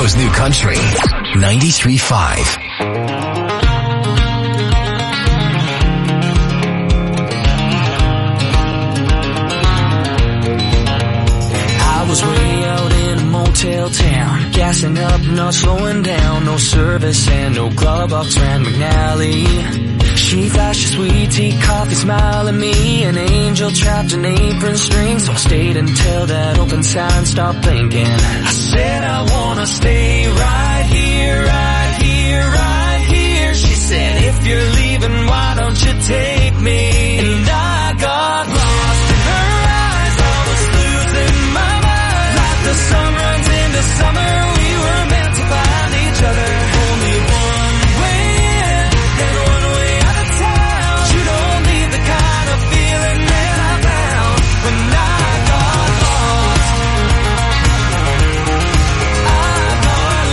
Toronto's new country, 93.5. Way out in a motel town, gassing up, not slowing down. No service and no glove box ran McNally. She flashed a sweet tea, coffee, smile at me. An angel trapped in apron strings, so I stayed until that open sign stopped blinking. I said I wanna stay right here, right here, right here. She said if you're leaving, why don't you take me? And I got lost in her eyes, I was losing my mind. The sun runs into summer, we were meant to find each other. Only one way in and one way out of town. You don't need the kind of feeling that I found when I got lost. I got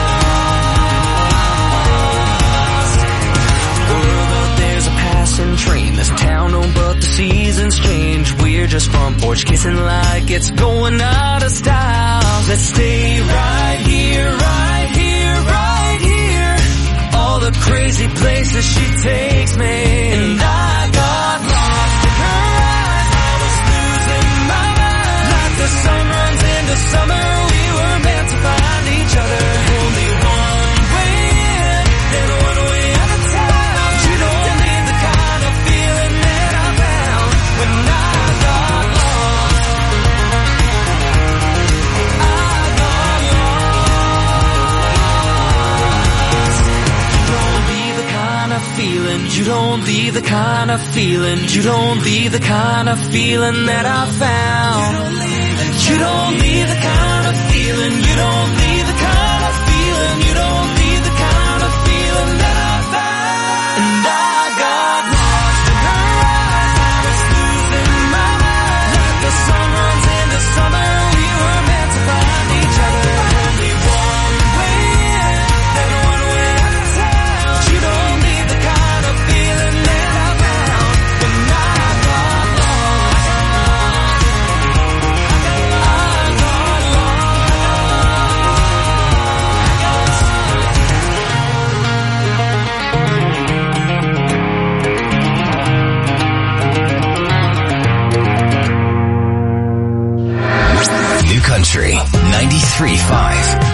lost. World out there's a passing train. This town, no, but the seasons change. We're just front porch kissing like it's going out of style. Let's stay right here, right here, right here. All the crazy places she takes me. And I got lost in her eyes, I was losing my mind. Like the sun runs into summer, we were meant to find each other. Only one way in and one way out of town. You don't need the kind of feeling that I found when I got lost. Feeling, you don't leave the kind of feeling, you don't leave the kind of feeling that I found. You don't leave the kind of feeling, you don't leave the kind of feeling, you don't leave the kind of feeling that I found. And I got lost in her eyes, I was losing my mind. Like the sun runs into summer, we were meant to find each other. Only one way in and one way out of town. You don't need the kind of feeling that I found when I got lost. I got lost. New country, 93.5.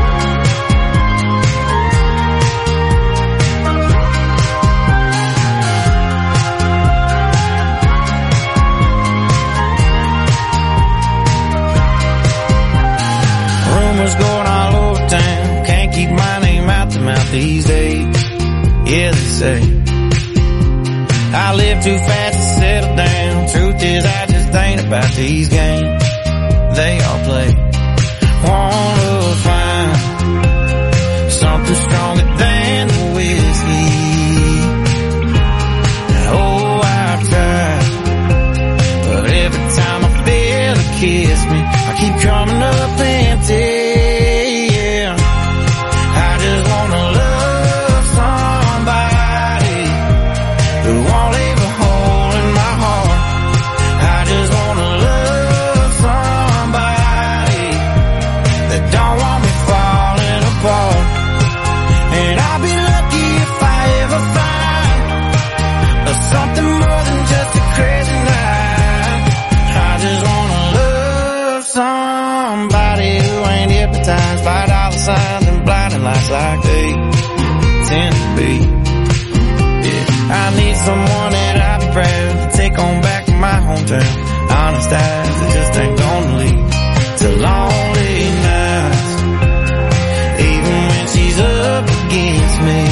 Rumors going all over town, can't keep my name out the mouth these days. Yeah, they say I live too fast to settle down. Truth is, I just ain't about these games they all play. Wanna find something stronger than the whiskey. Oh, I try, but every time I feel a kiss me, I keep coming up empty. Yeah, I just wanna love somebody who won't leave a hole in my heart. I just wanna love somebody that don't want me falling apart. And I'll be lucky if I ever find something more than just a crazy night. I just wanna love somebody who ain't hypnotized by dollar signs and blinding lights like they tend to be. Yeah, I need someone that I'll be proud to take on back to my hometown. Honest eyes that just ain't gonna lead to lonely nights, even when she's up against me.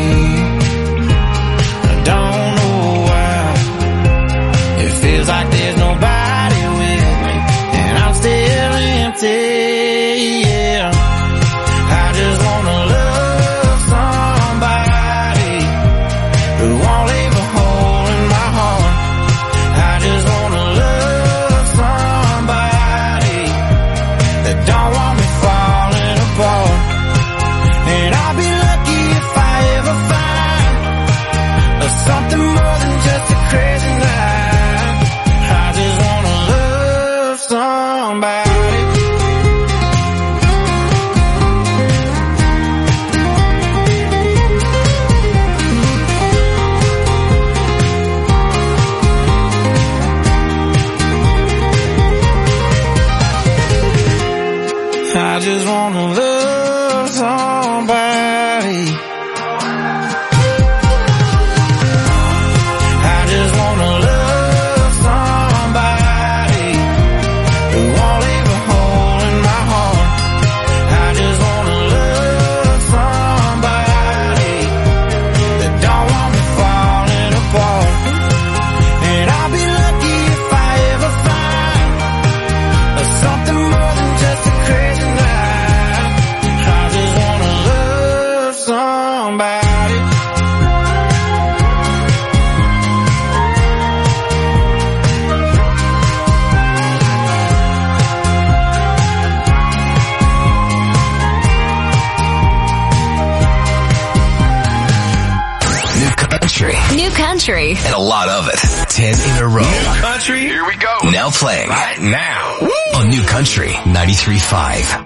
I don't know why it feels like there's nobody with me, and I'm still empty. Yeah, I just wanna love somebody who won't leave a hole in my heart. I just wanna love somebody that don't want me falling apart. And I'll be lucky if I ever find something more than just a crazy night. I just wanna love somebody. wanna love somebody. I just wanna love somebody who won't leave a hole in my heart. I just wanna love somebody that don't want me falling apart. And I'll be lucky if I ever find something more than just a crazy night. I just wanna love somebody. New country. And a lot of it. 10 in a row. New country. Here we go. Now playing. Right now. Woo! On New Country 93.5.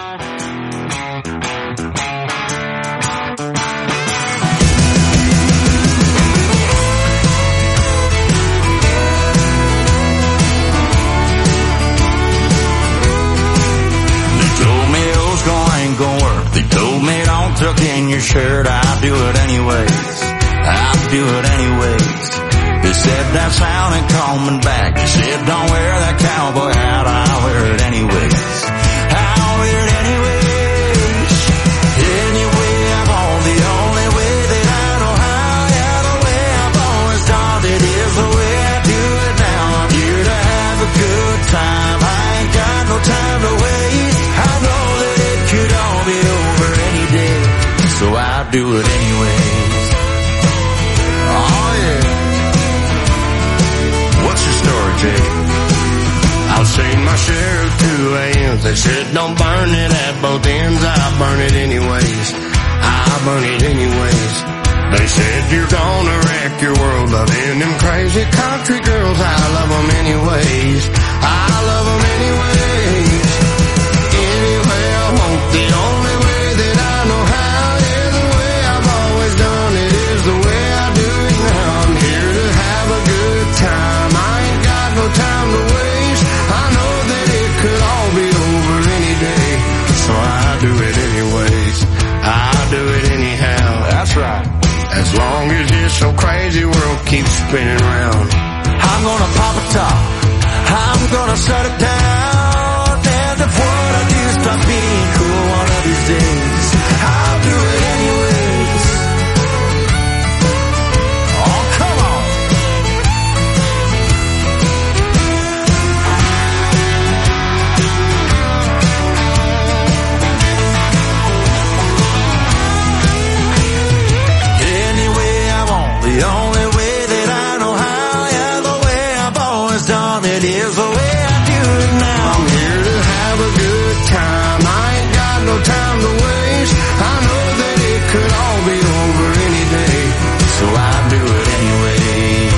They told me don't tuck in your shirt, I'll do it anyways. I'll do it anyways. They said that sound ain't coming back. They said don't wear that cowboy hat, I'll wear it anyways. I'll wear it anyways. Anyway, I'm on the only way that I know how. Yeah, the way I've always done it is the way I do it now. I'm here to have a good time. I ain't got no time to waste. I know that it could all be over any day, so I'll do it anyways. Oh yeah. What's your story, Jake? I've seen my share of 2 a.m.s. They said don't burn it at both ends. I burn it anyways. I burn it anyways. They said you're gonna wreck your world loving them crazy country girls. I love them anyways. I love them anyways. Anyway, I want the only way that I know how. Yeah, the way I've always done it is the way I do it now. I'm here to have a good time. I ain't got no time to waste. I know that it could all be over any day, so I do it anyways. I do it anyhow. That's right. As long as this so crazy world keeps spinning round, I'm gonna pop a top. I'm gonna shut it down. And if what I do stop being cool one of these days, I'll do it anyways. Oh, come on. Anyway, I want the only way that I know how. Yeah, the way I've always done it is the way I do it now. I'm here to have a good time. I ain't got no time to waste. I know that it could all be over any day, so I do it anyways.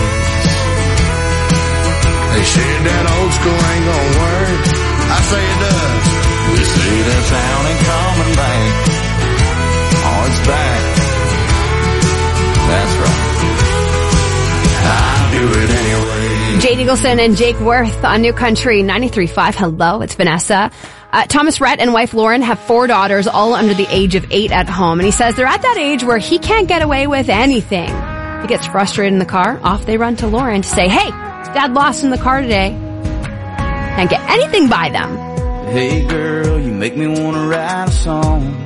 They said that old school ain't gonna work. I say it does. They say that sound ain't coming back. Oh, it's back. That's right. I do it anyway. Jade Eagleson and Jake Worth on New Country 93.5. Hello, it's Vanessa. Thomas Rhett and wife Lauren have 4 daughters, all under the age of 8 at home. And he says they're at that age where he can't get away with anything. He gets frustrated in the car. Off they run to Lauren to say, hey, Dad lost in the car today. Can't get anything by them. Hey girl, you make me wanna write a song.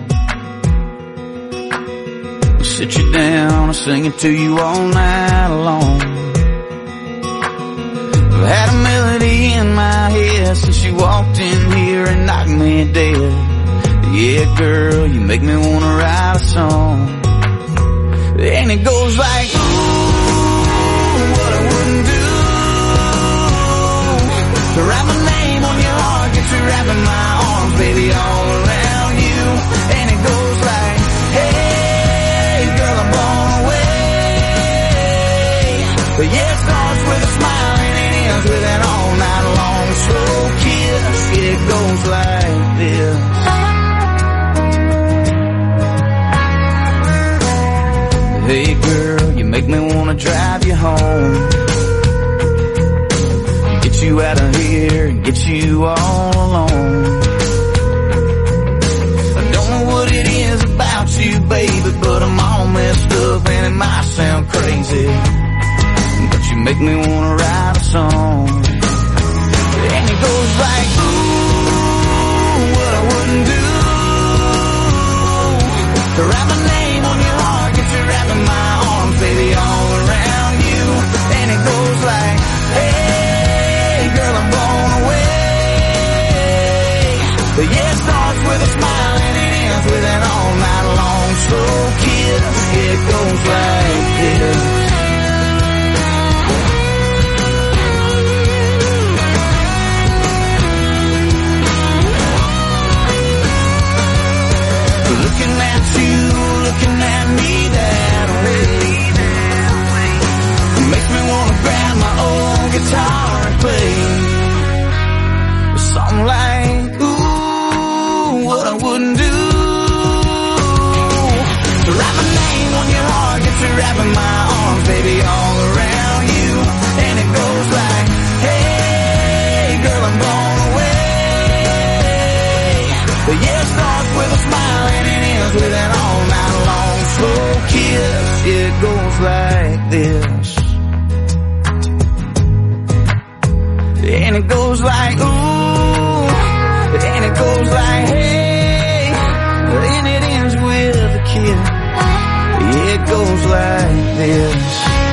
I'll sit you down and sing it to you all night long. I've had a melody in my head since you walked in here and knocked me dead. Yeah girl, you make me wanna write a song. And it goes like, ooh, what I wouldn't do to write my name on your heart, get you wrapping my arms, baby, all around you. And it goes like, hey, girl, I'm blown away. But yeah, it starts with a smile and it ends with an all night long slow kiss. It goes like this. Hey girl, you make me wanna drive you home. Get you out of here and get you all alone. baby, but I'm all messed up and it might sound crazy, but you make me wanna write a song. And it goes like, ooh, what I wouldn't do to write my name on your heart, get you wrapped in my arms, baby, all around you. And it goes like, hey, girl, I'm blown away. The yes starts with a smile and it ends with an all night long slow kiss. It goes like this. Looking at you, looking at me that way, makes me wanna grab my old guitar and play something like, ooh, what I wouldn't do to write my name on your heart, get you wrapping my arms, baby, all around you. And it goes like, hey, girl, I'm blown away. The yes starts with a smile and it ends with an all night long slow kiss. It goes like this. And it goes like, ooh, and it goes like, hey, and it ends with a kiss. It goes like this.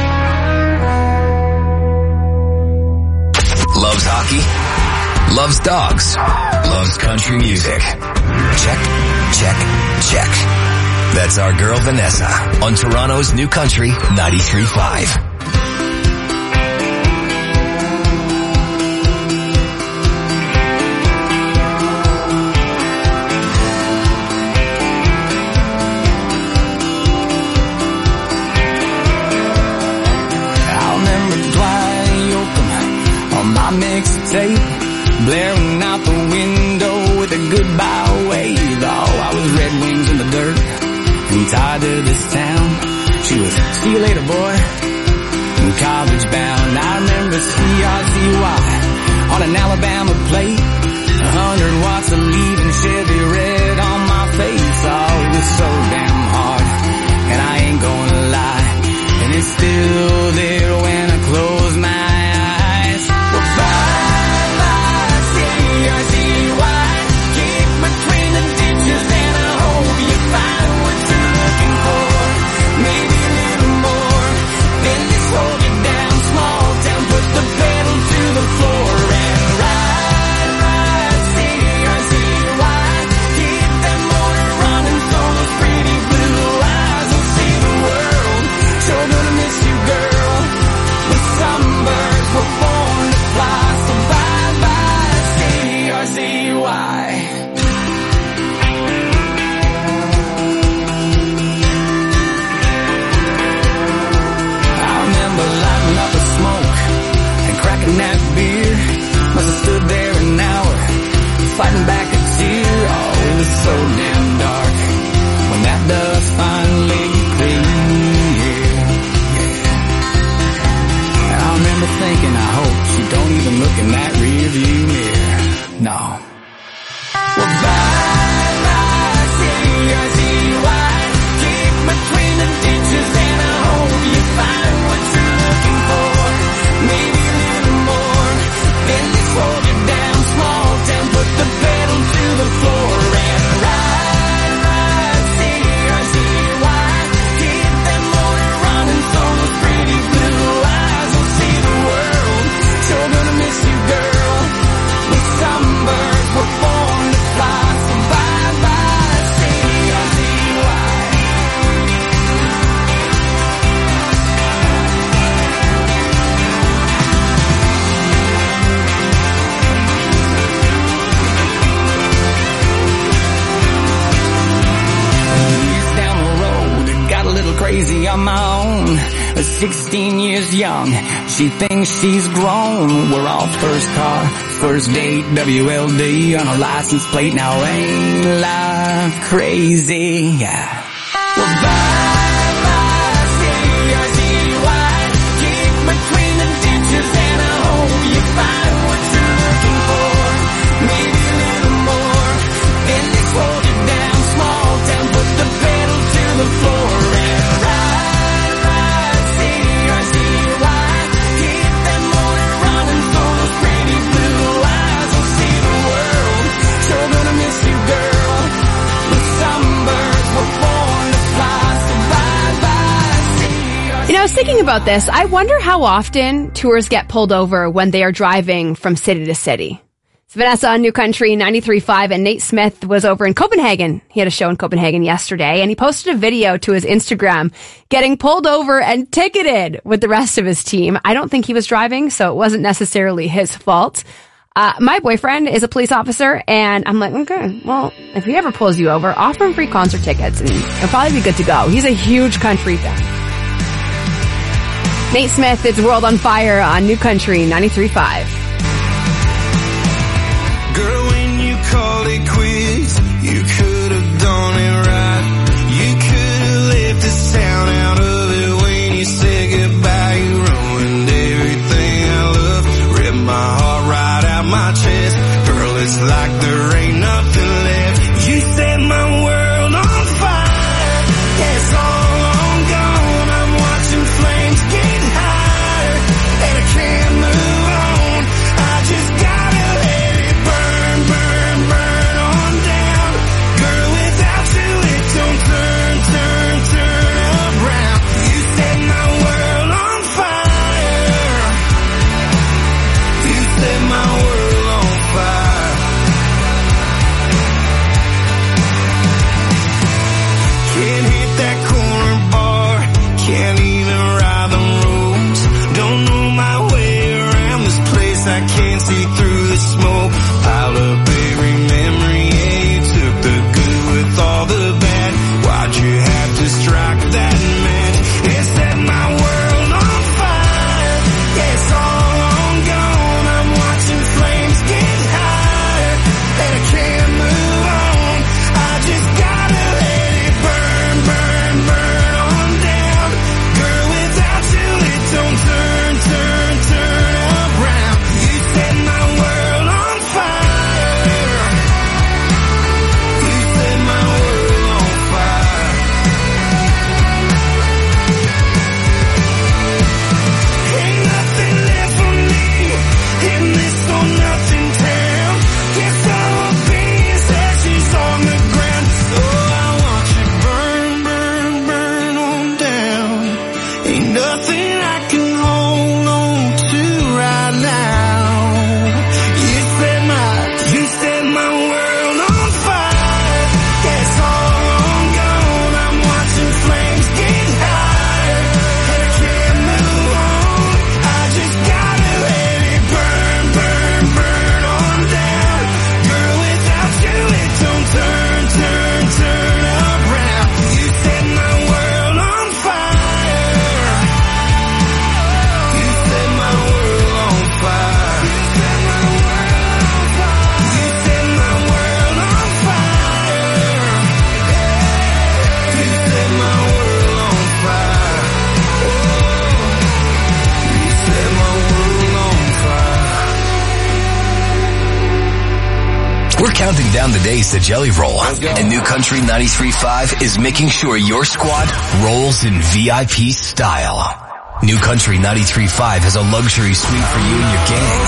Loves hockey, loves dogs, loves country music. Check, check, check. That's our girl Vanessa on Toronto's New Country 93.5. Mixtape blaring out the window with a goodbye wave. Oh, I was Red Wings in the dirt and tied to this town. She was see you later, boy, and college bound. I remember CRCY on an Alabama plate, 100 watts of leaving Chevy red on my face. Oh, it was so damn hard, and I ain't gonna lie, and it's still there when I close my eyes. Well, bye. Fighting back a tear, oh, it was so damn dark when that dust finally cleared. Yeah. And I remember thinking, I hope she don't even look in that rearview mirror. No. Well, bye, bye, CRCY, keep between the ditches and I hope you find what you're looking for. Maybe a little more, then they slow you down small town, put the pedal to the floor and ride, ride, CRCY, keep that motor running so those pretty blue eyes will see the world. Sure gonna miss you, girl, but some birds were born to fly, so bye, bye, CRCY. Crazy on my own, 16 years young, she thinks she's grown. We're off first car, first date, WLD on a license plate. Now ain't life crazy? Yeah. Well, bye, bye, CRCY, keep between the ditches and I hope you find what you're looking for. Maybe a little more, then they slow you down, small town, put the pedal to the was thinking about this. I wonder how often tours get pulled over when they are driving from city to city. It's Vanessa on New Country 93.5, and Nate Smith was over in Copenhagen. He had a show in Copenhagen yesterday, and he posted a video to his Instagram getting pulled over and ticketed with the rest of his team. I don't think he was driving, so it wasn't necessarily his fault. My boyfriend is a police officer, and I'm like, okay, well, if he ever pulls you over, offer him free concert tickets, and he'll probably be good to go. He's a huge country fan. Nate Smith, it's World on Fire on New Country 93.5. Girl, when you called it quits, you could have done it right. You could have left the sound out of it when you said goodbye. You ruined everything I love, ripped my heart right out my chest. Girl, it's like there ain't nothing left. You set my world on fire. Yeah, it's all on gone. I'm watching flames get higher, and I can't move on. I just gotta let it burn, burn, burn on down. Girl, without you it don't turn, turn, turn around. You set my world on fire. You set my world on fire. Can't hit that corner bar, can't even ride the roads. Don't know my way around this place, I can't see through the smoke. Piled up every memory, yeah, you took the good with all the bad. Why'd you have to strike that match? It set my world on fire. Yeah, it's all on gone. I'm watching flames get higher, and I can't move on. I just gotta let it burn, burn, burn on down. Girl, without you it don't turn, turn, turn around. You set my world on fire. You set my world on fire. Ain't nothing left for me in this or nothing town. Guess our opinions ashes on the ground. So I want you burn, burn, burn on down. Ain't nothing I can hold on to right now. You set my world on fire. Yeah, it's all on gone. I'm watching flames get higher, and I can't move on. I just gotta let it burn, burn, burn on down. Girl, without you it don't turn, turn, turn around. You set my world on fire. You set my world on fire. You set my world on fire. You set my world on fire. You set my world on fire. You set my world on fire. We're counting down the days to Jelly Roll, and New Country 93.5 is making sure your squad rolls in VIP style. New Country 93.5 has a luxury suite for you and your gang,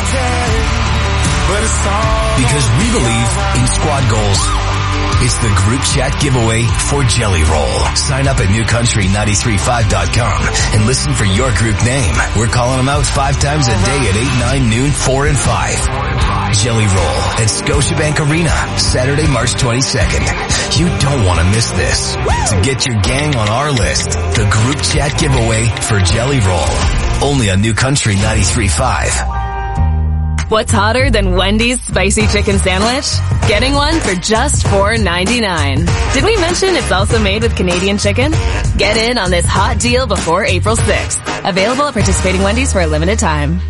because we believe in squad goals. It's the group chat giveaway for Jelly Roll. Sign up at newcountry935.com and listen for your group name. We're calling them out 5 times a day at 8, 9, noon, 4, and 5. Jelly Roll at Scotiabank Arena, Saturday, March 22nd. You don't want to miss this. To get your gang on our list, the group chat giveaway for Jelly Roll. Only on New Country 93.5. What's hotter than Wendy's spicy chicken sandwich? Getting one for just $4.99. Did we mention it's also made with Canadian chicken? Get in on this hot deal before April 6th. Available at participating Wendy's for a limited time.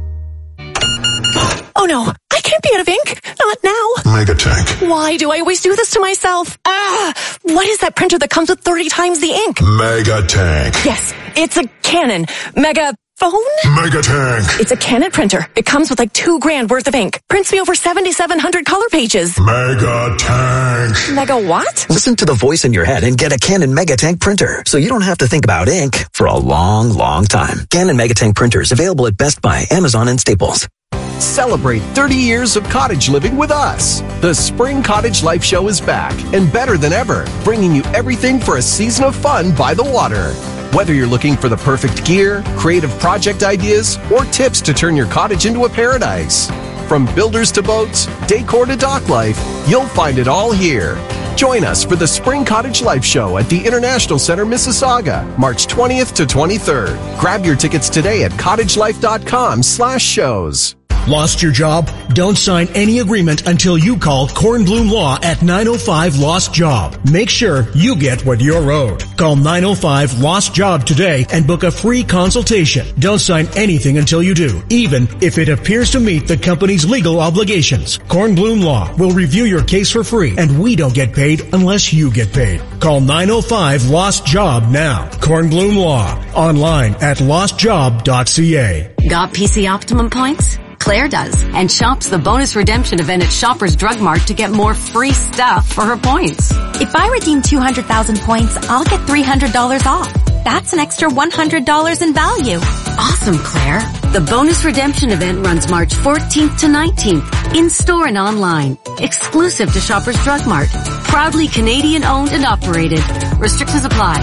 Oh no, I can't be out of ink. Not now. Megatank. Why do I always do this to myself? What is that printer that comes with 30 times the ink? Megatank. Yes, it's a Canon. Megaphone? Megatank. It's a Canon printer. It comes with like $2,000 worth of ink. Prints me over 7,700 color pages. Megatank. Mega what? Listen to the voice in your head and get a Canon Megatank printer, so you don't have to think about ink for a long, long time. Canon Megatank printers available at Best Buy, Amazon, and Staples. Celebrate 30 years of cottage living with us. The Spring Cottage Life Show is back and better than ever, bringing you everything for a season of fun by the water. Whether you're looking for the perfect gear, creative project ideas, or tips to turn your cottage into a paradise. From builders to boats, decor to dock life, you'll find it all here. Join us for the Spring Cottage Life Show at the International Center, Mississauga, March 20th to 23rd. Grab your tickets today at cottagelife.com/shows. Lost your job? Don't sign any agreement until you call Kornblum Law at 905 Lost Job. Make sure you get what you're owed. Call 905 Lost Job today and book a free consultation. Don't sign anything until you do, even if it appears to meet the company's legal obligations. Kornblum Law will review your case for free, and we don't get paid unless you get paid. Call 905 Lost Job now. Kornblum Law. Online at lostjob.ca. Got PC Optimum points? Claire does, and shops the bonus redemption event at Shoppers Drug Mart to get more free stuff for her points. If I redeem 200,000 points, I'll get $300 off. That's an extra $100 in value. Awesome, Claire. The bonus redemption event runs March 14th to 19th, in-store and online. Exclusive to Shoppers Drug Mart. Proudly Canadian owned and operated. Restrictions apply.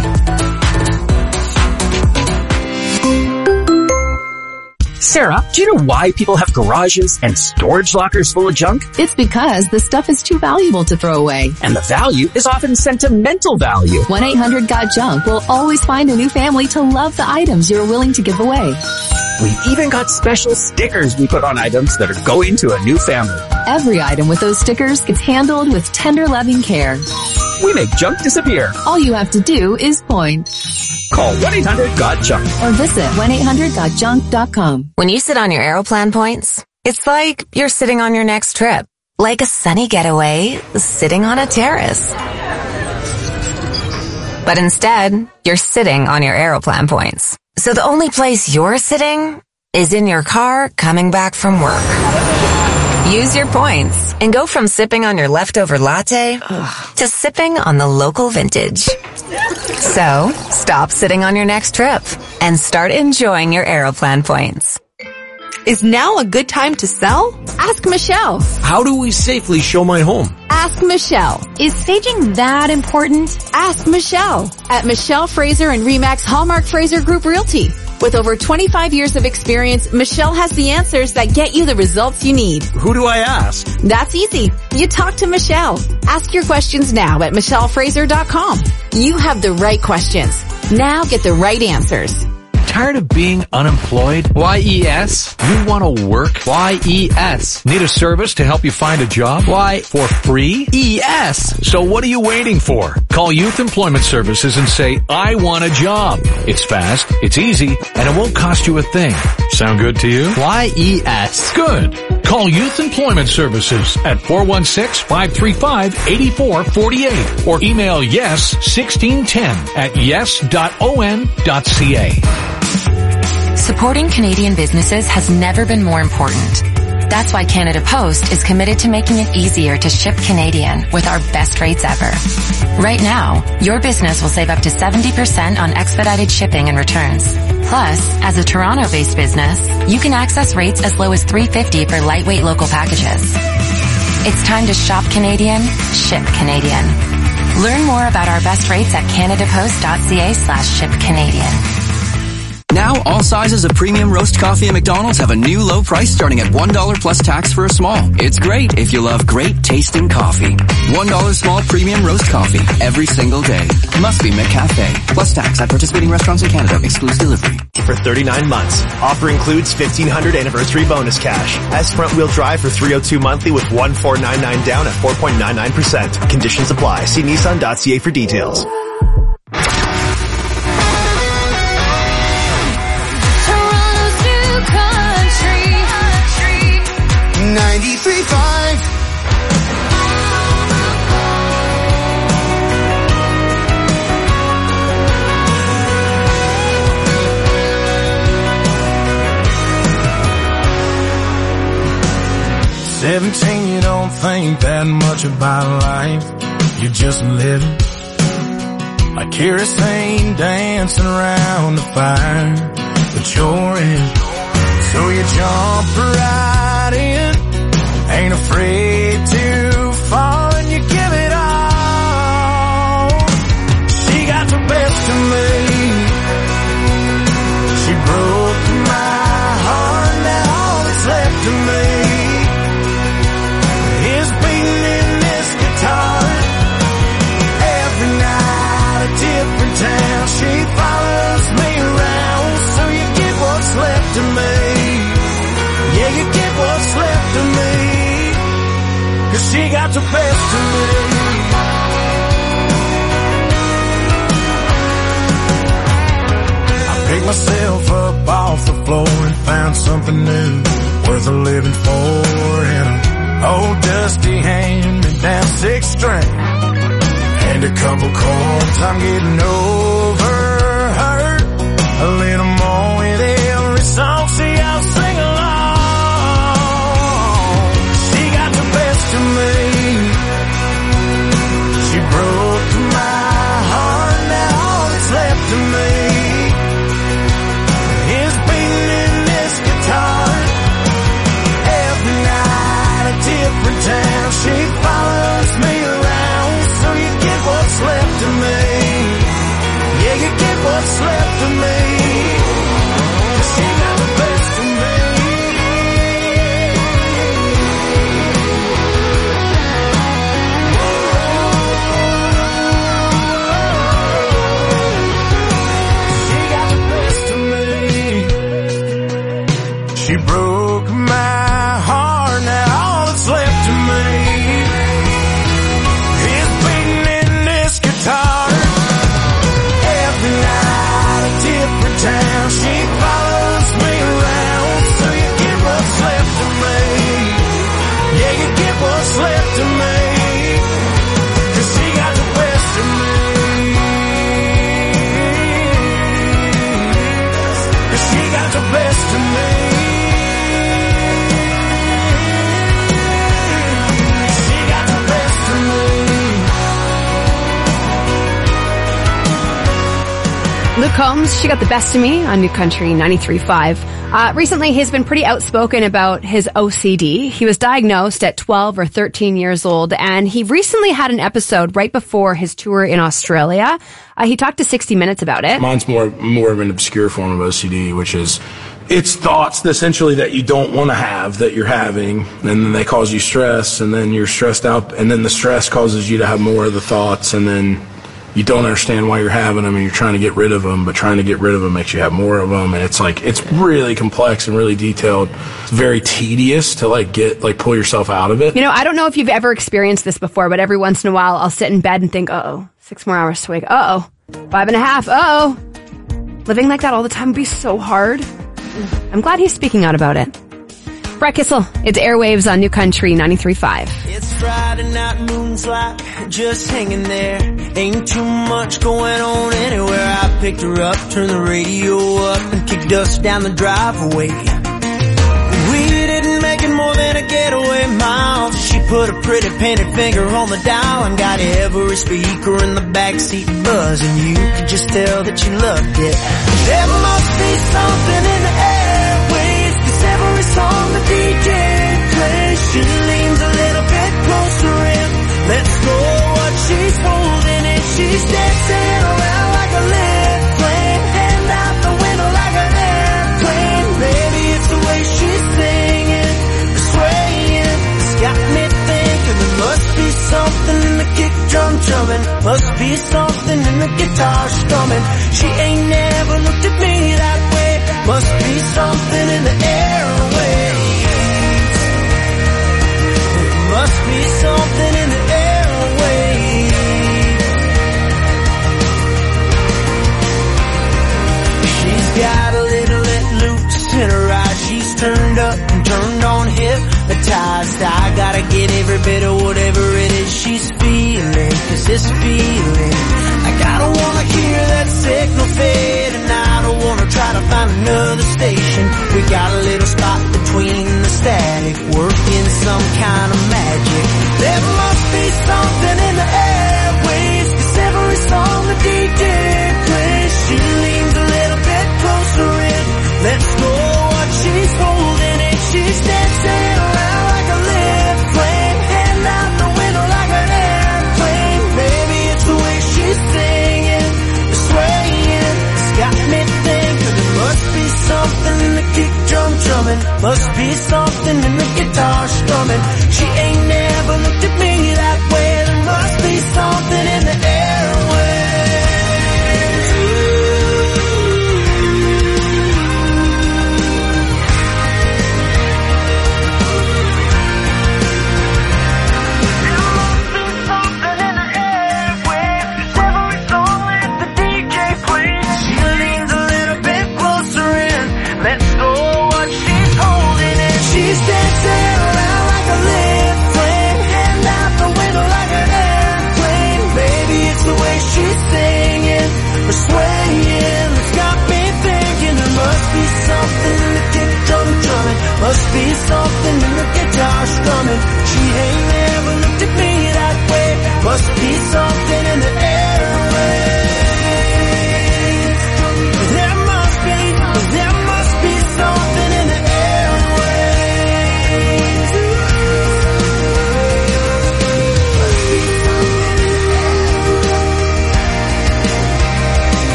Sarah, do you know why people have garages and storage lockers full of junk? It's because the stuff is too valuable to throw away. And the value is often sentimental value. 1-800-GOT-JUNK will always find a new family to love the items you're willing to give away. We've even got special stickers we put on items that are going to a new family. Every item with those stickers gets handled with tender, loving care. We make junk disappear. All you have to do is point. Call 1-800-GOT-JUNK or visit 1-800-GOT-JUNK.com. When you sit on your Aeroplan points, it's like you're sitting on your next trip. Like a sunny getaway, sitting on a terrace. But instead, you're sitting on your Aeroplan points. So the only place you're sitting is in your car coming back from work. Use your points and go from sipping on your leftover latte to sipping on the local vintage. So, stop sitting on your next trip and start enjoying your Aeroplan points. Is now a good time to sell? Ask Michelle. How do we safely show my home? Ask Michelle. Is staging that important? Ask Michelle at Michelle Fraser and Remax Hallmark Fraser Group Realty. With over 25 years of experience, Michelle has the answers that get you the results you need. Who do I ask? That's easy. You talk to Michelle. Ask your questions now at michellefraser.com. You have the right questions. Now get the right answers. Tired of being unemployed? YES? You want to work? YES. Need a service to help you find a job? Why? For free? ES. So what are you waiting for? Call Youth Employment Services and say, I want a job. It's fast, it's easy, and it won't cost you a thing. Sound good to you? YES. Good. Call Youth Employment Services at 416-535-8448 or email yes1610@yes.on.ca. Supporting Canadian businesses has never been more important. That's why Canada Post is committed to making it easier to ship Canadian with our best rates ever. Right now, your business will save up to 70% on expedited shipping and returns. Plus, as a Toronto-based business, you can access rates as low as $3.50 for lightweight local packages. It's time to shop Canadian, ship Canadian. Learn more about our best rates at canadapost.ca/shipcanadian. Now, all sizes of premium roast coffee at McDonald's have a new low price starting at $1 plus tax for a small. It's great if you love great tasting coffee. $1 small premium roast coffee every single day. Must be McCafe. Plus tax at participating restaurants in Canada. Excludes delivery. For 39 months. Offer includes $1,500 anniversary bonus cash. S front wheel drive for $302 monthly with $1,499 down at 4.99%. Conditions apply. See Nissan.ca for details. Toronto's new country. 93.5. "17, you don't think that much about life. You're just living like kerosene dancing around the fire, but you're in. So you jump right in, ain't afraid to fall, and you give it all. She got the best of me, she got the best of me. I picked myself up off the floor and found something new worth a living for. And an old dusty hand-me-down six-string and a couple chords. I'm getting over her a little more with every song. See, I'll sing along. She got the best of me. She broke my heart. Now all that's left of me is beating in this guitar. Every night a different town. She follows me around. So you get what's left of me. Yeah, you get what's left of me. She got the best of me. She got the best of me. She broke my heart. Now all that's left of me is beating in this guitar. Every night a different town. She follows me around. So you get what's left of me. Yeah, you get what's left of me. 'Cause she got the best of me. 'Cause she got the best of me. She got the best of me. Luke Combs, she got the best of me on New Country 93.5. Recently, he's been pretty outspoken about his OCD. He was diagnosed at 12 or 13 years old, and he recently had an episode right before his tour in Australia. He talked to 60 Minutes about it. Mine's more of an obscure form of OCD, which is it's thoughts essentially that you don't want to have that you're having, and then they cause you stress, and then you're stressed out, and then the stress causes you to have more of the thoughts, and then you don't understand why you're having them, and you're trying to get rid of them, but trying to get rid of them makes you have more of them, and it's really complex and really detailed. It's very tedious to pull yourself out of it. You know, I don't know if you've ever experienced this before, but every once in a while I'll sit in bed and think, uh-oh, 6 more hours to wake. Uh-oh, 5.5. Uh-oh. Living like that all the time would be so hard. I'm glad he's speaking out about it. Brett Kissel, it's Airwaves on New Country 93.5. It's Friday night, moon's like just hanging there. Ain't too much going on anywhere. I picked her up, turned the radio up, and kicked dust down the driveway. We didn't make it more than a getaway mile. She put a pretty painted finger on the dial and got every speaker in the backseat buzzing. You could just tell that she loved it. There must be something in the airwaves, 'cause every song the DJ plays, she leans a little bit closer in. Let's go what she's holding, and she's dancing around like a lit flame, hand out the window like an airplane. Maybe it's the way she's singing, swaying. It's got me thinking there must be something in the kick drum drumming, must be something in the guitar strumming. She ain't never looked at me that way. Must be something in the airwaves. Must be something in the airwaves. She's got a little let loose in her eyes. She's turned up and turned on hypnotized. I gotta get every bit of whatever it is she's feeling, 'cause this feeling, I gotta wanna hear that signal fade, and I don't wanna try to find another station. We got a little spot between the static, working some kind of magic. There must be something in the airwaves, 'cause every song the DJ plays, she leans a little bit closer in. Let's go what she's holding, and she's dancing around like a lit flame, hand out the window like an airplane. Maybe it's the way she's singing, swaying. It's got me thinking there must be something in the kick drum drumming, must be something in the guitar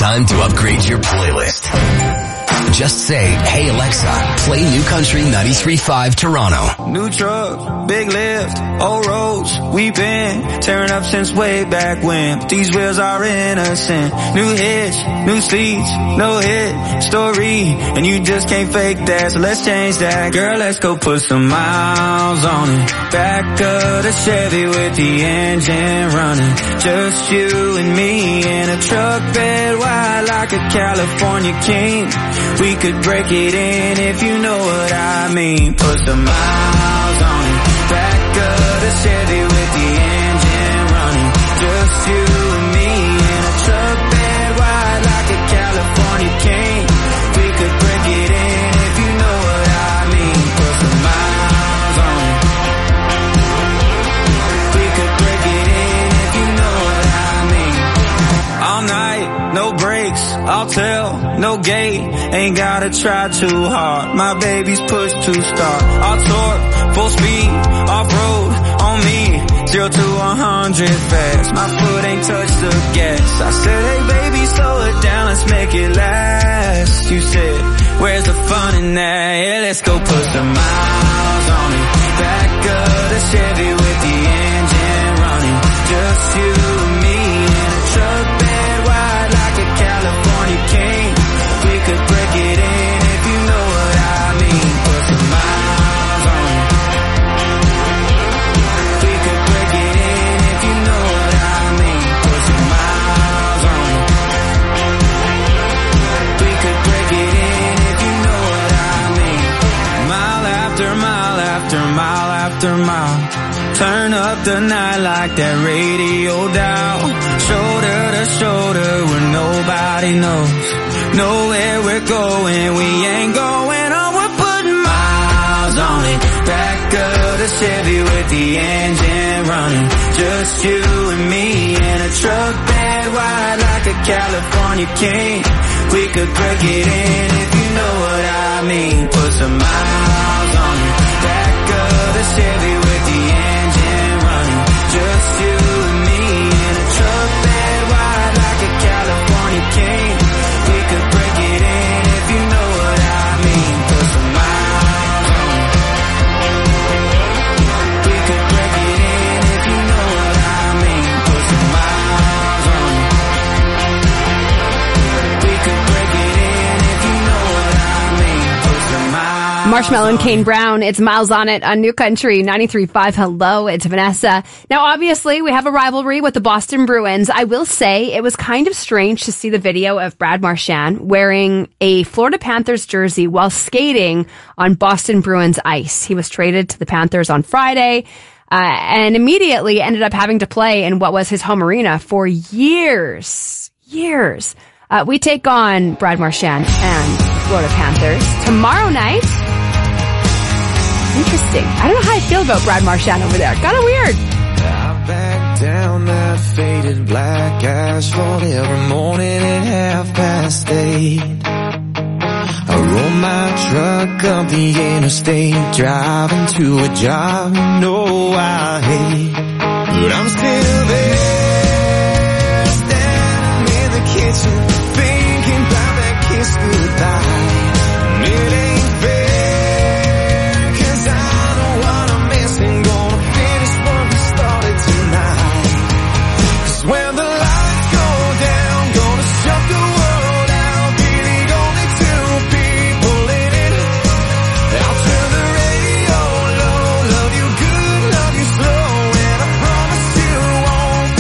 time to upgrade your playlist. Just say, hey Alexa, play New Country 93.5 Toronto. New truck, big lift, old roads, we've been tearing up since way back when. These wheels are innocent. New hitch, new seats, no hit story, and you just can't fake that, so let's change that. Girl, let's go put some miles on it. Back of the Chevy with the engine running. Just you and me in a truck bed wide like a California king. We could break it in if you know what I mean. Put some miles on it. Back of the Chevy with the engine running. Just you and me in a truck bed wide like a California king. We could break it in if you know what I mean. Put some miles on it. We could break it in if you know what I mean. All night, no brakes, I'll tell, no gate. Ain't gotta try too hard, my baby's push to start. I'll torque, full speed, off-road, on me, 0 to 100 fast. My foot ain't touched the gas. I said, hey baby, slow it down, let's make it last. You said, where's the fun in that? Yeah, let's go put some miles on it. Back of the Chevy with the engine running. Just you and me in a truck bed wide like a California king. We could break it in if you know what I mean. Put some miles on it. We could break it in if you know what I mean. Put some miles on it. We could break it in if you know what I mean. Mile after mile after mile after mile. Turn up the night like that radio dial. Shoulder to shoulder where nobody knows. Nowhere we're going, we ain't going on. We're putting miles on it. Back of the Chevy with the engine running. Just you and me in a truck bed wide like a California king. We could break it in if you know what I mean. Put some miles on it. Back of the Chevy with the engine running. Just you and me in a truck bed wide like a California king. We could break it in if you know what I mean. Put some miles on it. We could break it in if you know what I mean. Put some miles on it. We could break it in if you know what I mean. Put some miles. Marshmallow and Kane Brown, it's Miles on It on New Country 93.5. Hello, it's Vanessa. Now, obviously, we have a rivalry with the Boston Bruins. I will say it was kind of strange to see the video of Brad Marchand wearing a Florida Panthers jersey while skating on Boston Bruins ice. He was traded to the Panthers on Friday and immediately ended up having to play in what was his home arena for years. We take on Brad Marchand and Florida Panthers tomorrow night. Interesting. I don't know how I feel about Brad Marchand over there. Kind of weird. I back down that faded black asphalt every morning at 8:30. I roll my truck up the interstate, driving to a job you know I hate. But I'm still there, standing in the kitchen, thinking about that kiss goodbye. And it ain't fair, 'cause I know what I'm missing. Gonna finish what we started tonight. 'Cause when the lights go down, gonna shut the world out. Be the only two people in it. I'll turn the radio low, love you good, love you slow, and I promise you won't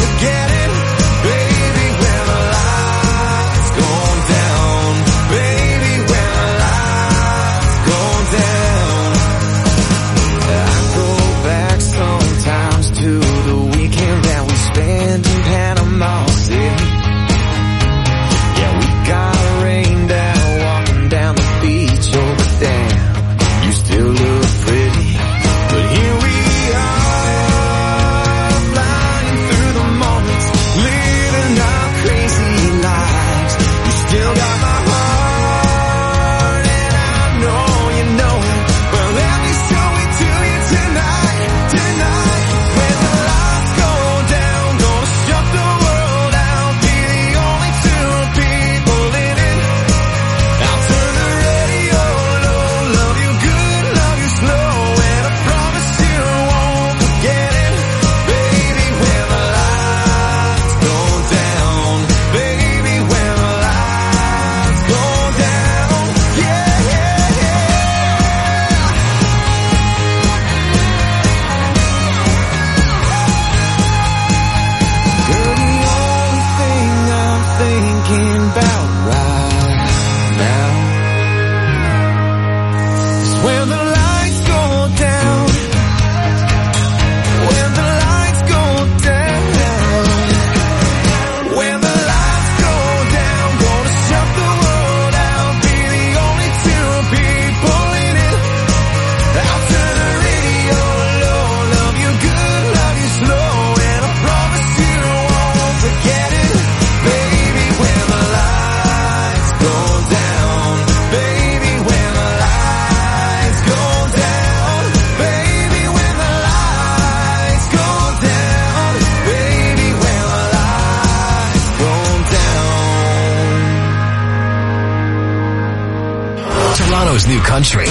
Toronto's new country,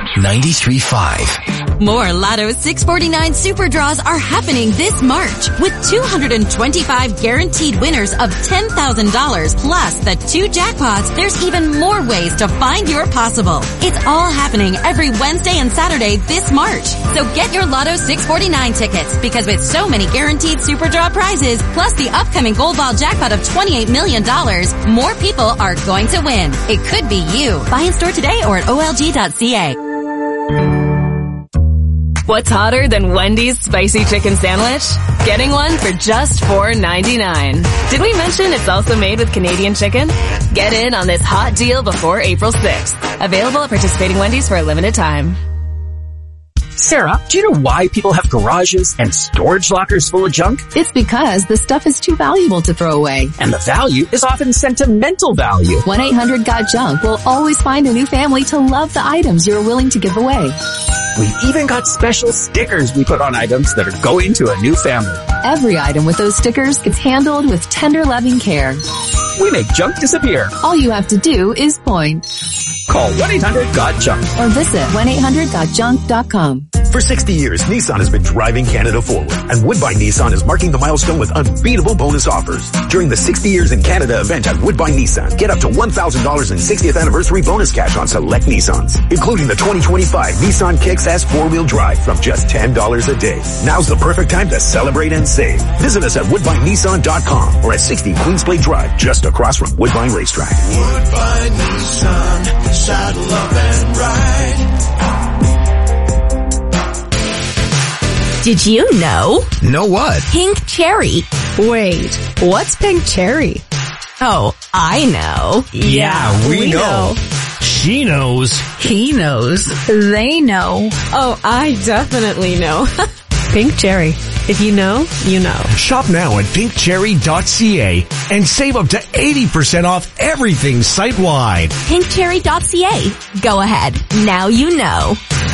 93.5. More Lotto 649 Super Draws are happening this March with 225 guaranteed winners of $10,000 plus the 2 jackpots. There's even more ways to find your possible. It's all happening every Wednesday and Saturday this March. So get your Lotto 649 tickets because with so many guaranteed Super Draw prizes plus the upcoming Gold Ball jackpot of $28 million, more people are going to win. It could be you. Buy in store today or at olg.ca. What's hotter than Wendy's spicy chicken sandwich? Getting one for just $4.99. Did we mention it's also made with Canadian chicken? Get in on this hot deal before April 6th. Available at participating Wendy's for a limited time. Sarah, do you know why people have garages and storage lockers full of junk? It's because the stuff is too valuable to throw away. And the value is often sentimental value. 1-800-GOT-JUNK will always find a new family to love the items you're willing to give away. We've even got special stickers we put on items that are going to a new family. Every item with those stickers gets handled with tender, loving care. We make junk disappear. All you have to do is point. Call 1-800-GOT-JUNK or visit 1-800-GOT-JUNK.com. For 60 years, Nissan has been driving Canada forward, and Woodbine Nissan is marking the milestone with unbeatable bonus offers. During the 60 Years in Canada event at Woodbine Nissan, get up to $1,000 in 60th anniversary bonus cash on select Nissans, including the 2025 Nissan Kicks S 4-wheel drive from just $10 a day. Now's the perfect time to celebrate and save. Visit us at WoodbineNissan.com or at 60 Queensplay Drive, just across from Woodbine Racetrack. Woodbine Nissan, saddle up and ride. Did you know? Know what? Pink cherry. Wait, what's pink cherry? Oh, I know. Yeah, we know. She knows. He knows. They know. Oh, I definitely know. Pink cherry. If you know, you know. Shop now at pinkcherry.ca and save up to 80% off everything site-wide. Pinkcherry.ca. Go ahead. Now you know.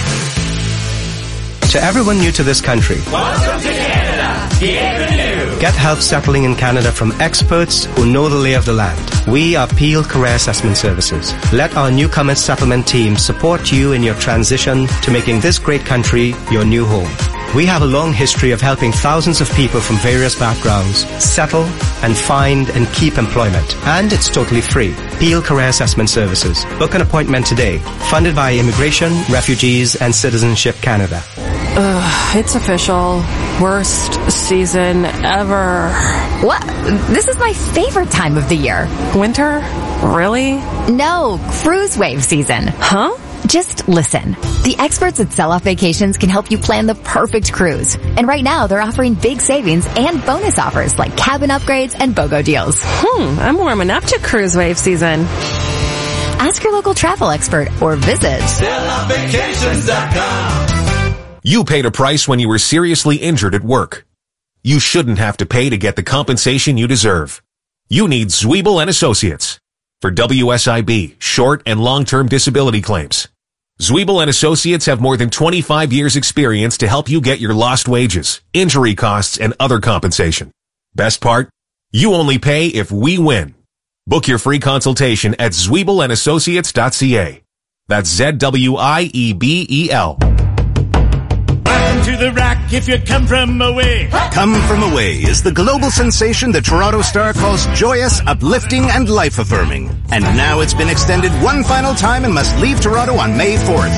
To everyone new to this country, welcome to Canada. Bienvenue. Get help settling in Canada from experts who know the lay of the land. We are Peel Career Assessment Services. Let our newcomer settlement team support you in your transition to making this great country your new home. We have a long history of helping thousands of people from various backgrounds settle and find and keep employment. And it's totally free. Peel Career Assessment Services. Book an appointment today. Funded by Immigration, Refugees and Citizenship Canada. It's official. Worst season ever. What? This is my favorite time of the year. Winter? Really? No, cruise wave season. Huh? Just listen. The experts at Sell Off Vacations can help you plan the perfect cruise. And right now they're offering big savings and bonus offers like cabin upgrades and BOGO deals. I'm warming up to cruise wave season. Ask your local travel expert or visit selloffvacations.com. You paid a price when you were seriously injured at work. You shouldn't have to pay to get the compensation you deserve. You need Zwiebel & Associates for WSIB, short and long-term disability claims. Zwiebel & Associates have more than 25 years experience to help you get your lost wages, injury costs, and other compensation. Best part? You only pay if we win. Book your free consultation at ZwiebelAndAssociates.ca. That's ZWIEBEL. To the rack if you come from away. Come From Away is the global sensation the Toronto Star calls joyous, uplifting, and life-affirming. And now it's been extended one final time and must leave Toronto on May 4th.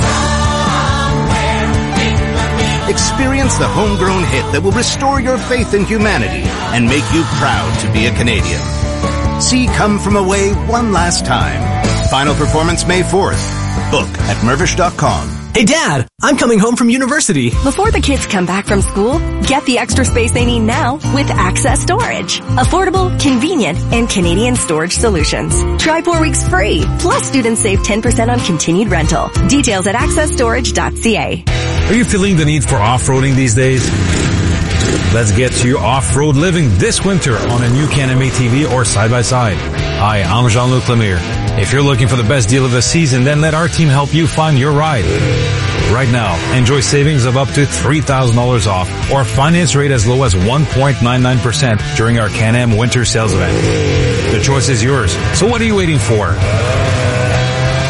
Experience the homegrown hit that will restore your faith in humanity and make you proud to be a Canadian. See Come From Away one last time. Final performance May 4th. Book at Mirvish.com. Hey Dad, I'm coming home from university. Before the kids come back from school, get the extra space they need now with Access Storage. Affordable, convenient, and Canadian storage solutions. Try 4 weeks free. Plus students save 10% on continued rental. Details at accessstorage.ca. Are you feeling the need for off-roading these days? Let's get to your off-road living this winter on a new Can-Am ATV or side-by-side. Hi, I'm Jean-Luc Lemire. If you're looking for the best deal of the season, then let our team help you find your ride. Right now, enjoy savings of up to $3,000 off or finance rate as low as 1.99% during our Can-Am winter sales event. The choice is yours, so what are you waiting for?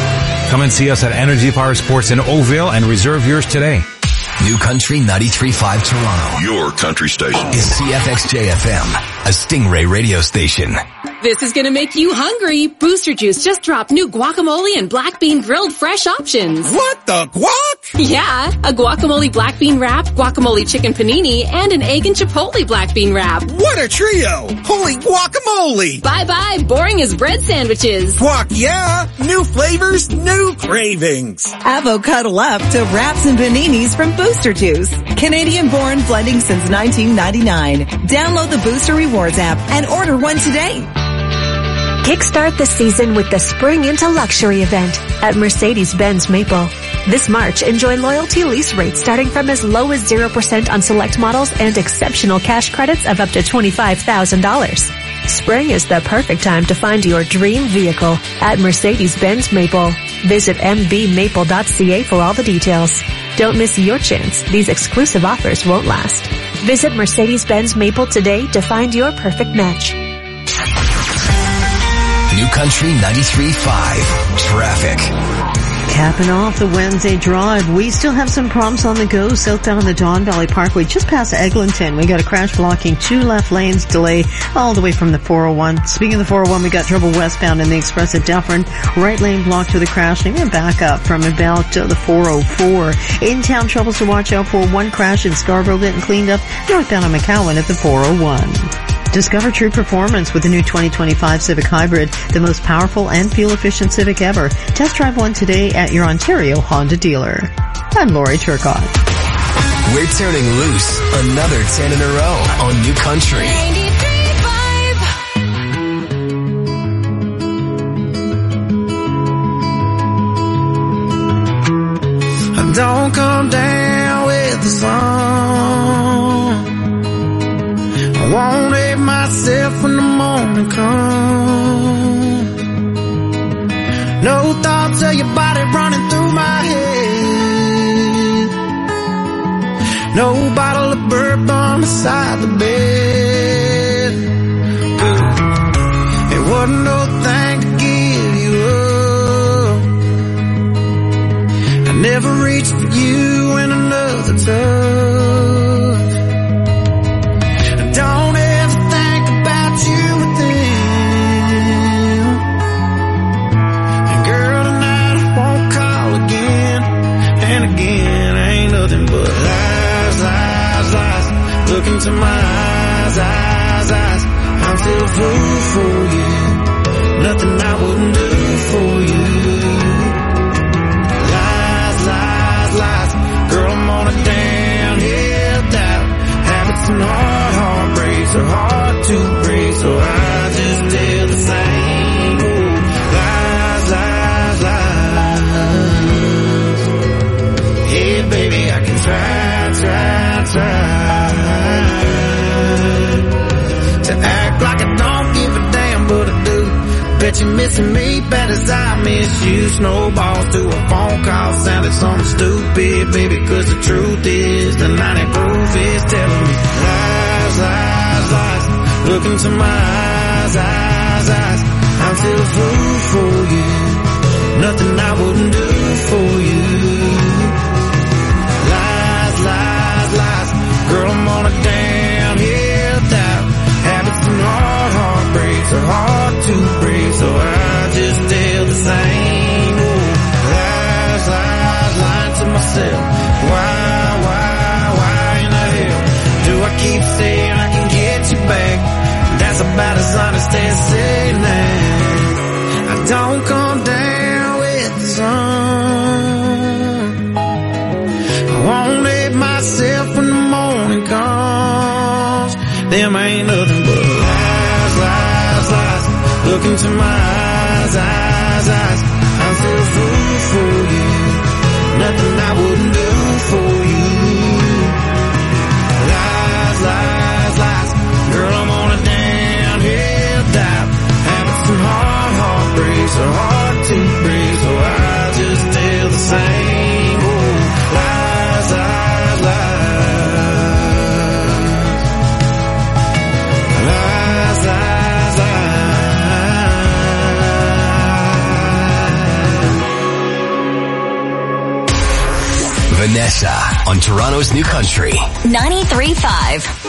Come and see us at Energy Power Sports in Oakville and reserve yours today. New Country 93.5 Toronto. Your country station. Is CFXJ-FM, a Stingray radio station. This is gonna make you hungry. Booster Juice just dropped new guacamole and black bean grilled fresh options. What the guac? Yeah, a guacamole black bean wrap, guacamole chicken panini, and an egg and chipotle black bean wrap. What a trio! Holy guacamole! Bye-bye, boring as bread sandwiches. Guac, yeah! New flavors, new cravings. Avocado up to wraps and paninis from Booster Juice. Canadian-born, blending since 1999. Download the Booster Rewards app and order one today. Kickstart the season with the Spring into Luxury event at Mercedes-Benz Maple. This March, enjoy loyalty lease rates starting from as low as 0% on select models and exceptional cash credits of up to $25,000. Spring is the perfect time to find your dream vehicle at Mercedes-Benz Maple. Visit mbmaple.ca for all the details. Don't miss your chance. These exclusive offers won't last. Visit Mercedes-Benz Maple today to find your perfect match. New Country 93.5 Traffic. Capping off the Wednesday drive, we still have some problems on the go southbound the Don Valley Parkway just past Eglinton. We got a crash blocking 2 left lanes, delay all the way from the 401. Speaking of the 401, we got trouble westbound in the express at Dufferin. Right lane blocked to the crashing and back up from about the 404. In-town troubles to watch out for. One crash in Scarborough getting cleaned up northbound on McCowan at the 401. Discover true performance with the new 2025 Civic Hybrid, the most powerful and fuel-efficient Civic ever. Test drive one today at your Ontario Honda dealer. I'm Lori Turcotte. We're turning loose another 10 in a row on New Country. Don't come down with the sun. I won't hate myself when the morning comes. No thoughts of your body running through my head. No bottle of bourbon beside the bed. It wasn't no thing to give you up. I never reached for you in another touch. Don't ever think about you within. And girl, tonight I won't call again. And again, ain't nothing but lies, lies, lies. Look into my eyes, eyes, eyes. I'm still a fool for you. Nothing I wouldn't do for you. Lies, lies, lies. Girl, I'm on a downhill dive. Habits and heartbreaks are hard to break, so I just tell the same old lies, lies, lies. Hey, baby, I can try to act like I don't give a damn, but I do. Bet you're missing me bad as I miss you. Snowballs to a phone call sounded something stupid, baby, cause the truth is the 90 proof is telling me lies, lies, lies. Look into my eyes, eyes, eyes. I'm still a fool for you. Nothing I wouldn't do for you. Lies, lies, lies. Girl, I'm on a downhill dive. Habits and heartbreaks are hard to break, so I just tell the same old lies, lies, lying to myself. Why in the hell do I keep saying I can get you back? That's about as honest as saying that. I don't come down with the sun. I won't hate myself when the morning comes. Them ain't nothing but lies, lies, lies. Look into my eyes, eyes, eyes. I'm still a fool for you. Nothing I wouldn't do for you. Lies, lies, lies. Girl, I'm on a downhill dive. Habits and heartbreaks are hard to break, so I just tell the same old lies, lies, lies. Lies, lies, lies. Vanessa on Toronto's New Country 93.5.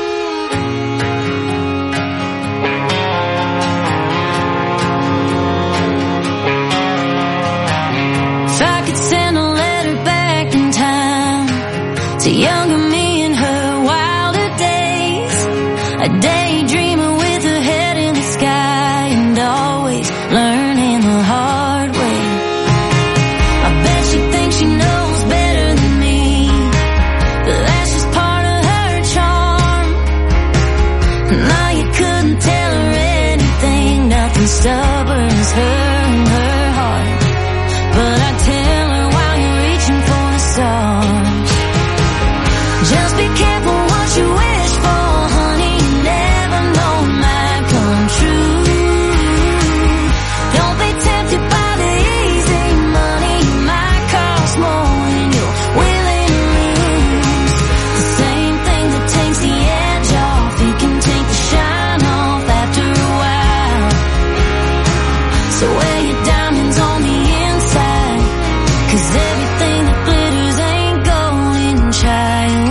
To younger me in her wilder days, a daydreamer with her head in the sky and always learning the hard way. I bet she thinks she knows better than me, but that's just part of her charm. Now you couldn't tell her anything, nothing stubborn as her and her heart. But I tell her while you're reaching for the stars, just be careful what you wish for, honey. You never know it might come true. Don't be tempted by the easy money. It might cost more than you're willing to lose. The same thing that takes the edge off, it can take the shine off after a while. So wear your diamonds on the inside, 'cause everything that glitters ain't golden, child.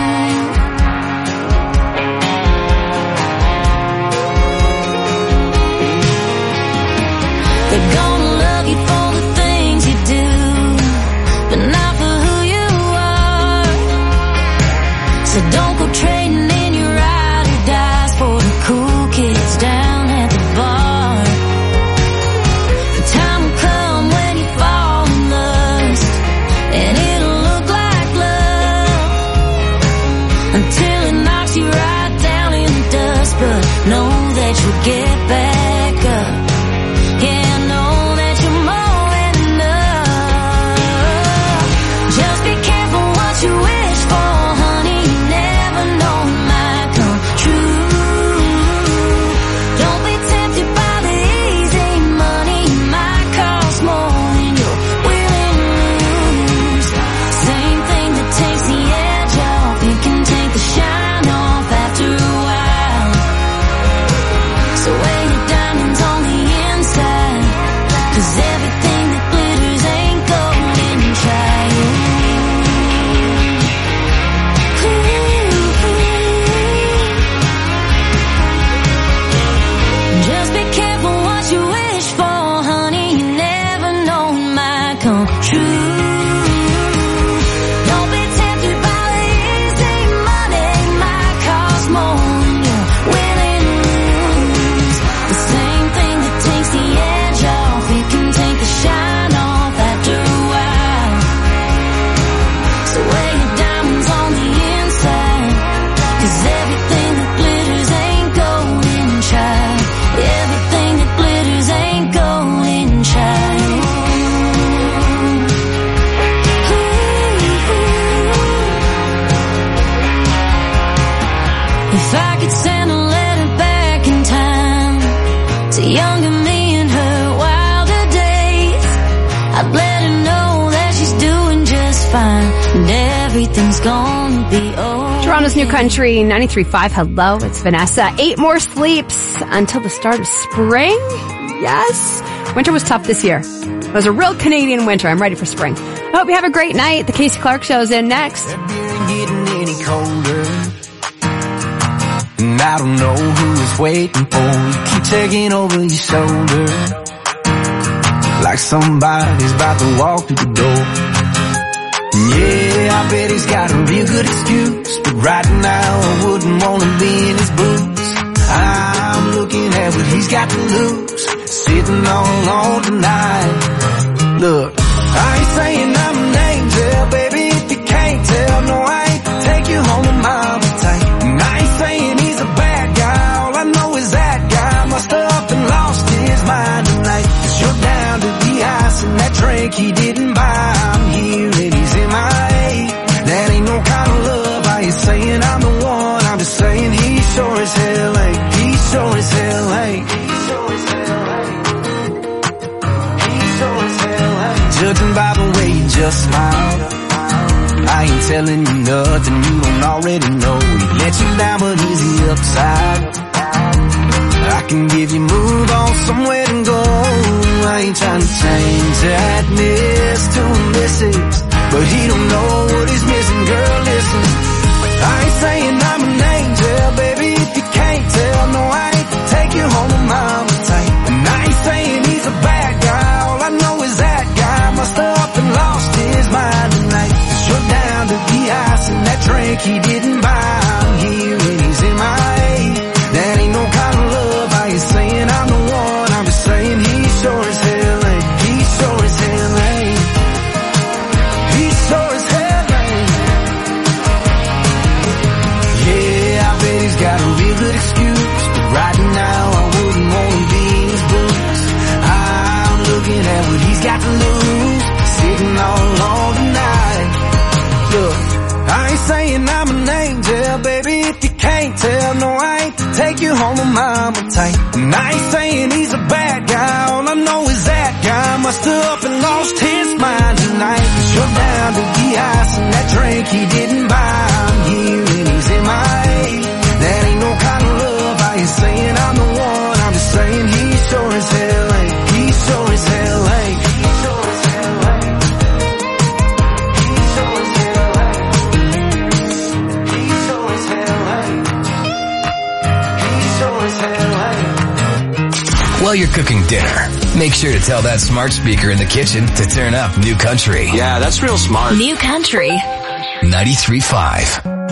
They're gonna love you for the things you do, but not for who you are. So don't go trading in your ride or dies for the cool kids down at the bar. The time will come when you fall in lust, and it'll look like love until it knocks you right down in the dust. But know that you'll get back up. Yeah, know that you're more than enough. Just be careful what you wish for, honey. You never know it might come true. Don't be tempted by the easy money. It might cost more than you're willing to lose. Same thing that takes the edge off, it can take the shine off after a while. So wear your diamonds on the inside, 'cause everything that glitters ain't golden, child. Just be careful what you wish for, honey. You never know it might come true. Don't be tempted by the easy money. It might cost more than you're willing to lose. The same thing that takes the edge off, it can take the shine off after a while. So wear your diamonds on the inside, 'cause everything that glitters ain't golden, child. Everything that glitters ain't golden, child. If I could send a letter back in time to younger me in her wilder days, I'd let her know that she's doing just fine and everything's gonna be okay. Toronto's New Country 93.5. Hello, it's Vanessa. 8 more sleeps until the start of spring. Yes. Winter was tough this year. It was a real Canadian winter. I'm ready for spring. I hope you have a great night. The Casey Clark Show's in next. That beer ain't getting any colder, and I don't know who is waiting for you. Keep taking over your shoulder, like somebody's about to walk through the door. Yeah, I bet he's got a real good excuse, but right now I wouldn't want to be in his boots. I'm looking at what he's got to lose, sitting all alone tonight. Look, I ain't saying I'm an angel, baby, if you can't tell. No, I ain't take you home to mama tight. And I ain't saying he's a bad guy, all I know is that guy must have up and lost his mind tonight. 'Cause you're down to the ice and that drink he didn't buy. I'm here and he's in my eight. That ain't no kind of love. I ain't saying I'm the one, I'm just saying he sure as hell ain't. He sure as hell ain't. He sure as hell ain't. He sure as hell ain't. Judging by the way you just smiled, I ain't telling you nothing you don't already know. He let you down, but is he upside? I can give you move on somewhere to go. I ain't trying to change that miss to a missus, but he don't know what he's missing. Girl, listen, I ain't saying I'm an angel, baby, if you can't tell. No, I ain't to take you home to mama tight. And I ain't saying he's a bad guy, all I know is that guy must have up and lost his mind tonight. 'Cause you're down to the ice and that drink he didn't buy. I'm here when he's in my A. That ain't no kind of love. I ain't saying I'm the one, I'm just saying he sure as hell ain't. He sure as hell ain't. He sure as hell ain't. Yeah, I bet he's got a real good excuse, but right now I wouldn't want to be in his boots. I'm looking at what he's got to lose, sitting all alone tonight. Look, I ain't saying I'm an angel, baby, if you can't tell. No, I ain't to take you home to mama tight. And I ain't saying he's a bad guy, all I know is that guy must have up and lost his mind tonight. 'Cause you're down to the ice and that drink he didn't buy. I'm here and he's in my A. That ain't no kind of love. I ain't saying I'm the one, I'm just saying he sure as hell ain't. He sure as hell ain't. He sure as hell ain't. He sure as hell ain't. He sure as hell ain't. He sure as hell ain't. While you're cooking dinner, make sure to tell that smart speaker in the kitchen to turn up New Country. Yeah, that's real smart. New Country 93.5.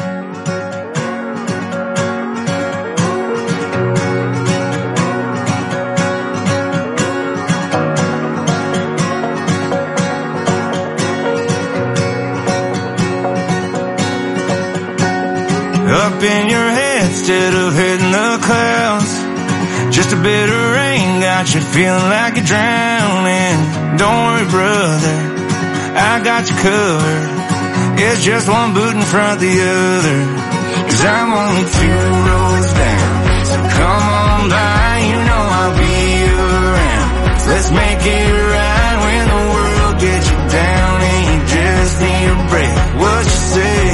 Up in your head instead of hitting the clouds. Just a bit of rain got you feeling like you're drowning. Don't worry, brother, I got you covered. It's just one boot in front of the other. 'Cause I'm only 2 rows down, so come on by, you know I'll be around. Let's make it right when the world gets you down and you just need a break. What you say?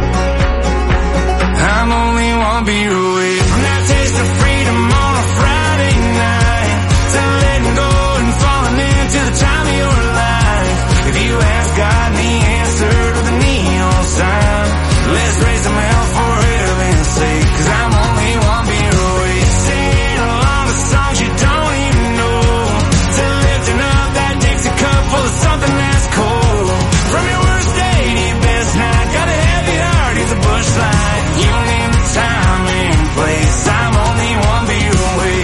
I'm only one beer away from that taste of freedom on a Friday night, to letting go and falling into the time of your life. If you ask God and the answer to the neon sign, let's raise some hell for heaven's sake. 'Cause I'm only one beer away, singing along the songs you don't even know, to lifting up that Dixie cup full of something that's cold. From your worst day to your best night, got a heavy heart, he's a bush light. You name the time and place, I'm only one beer away.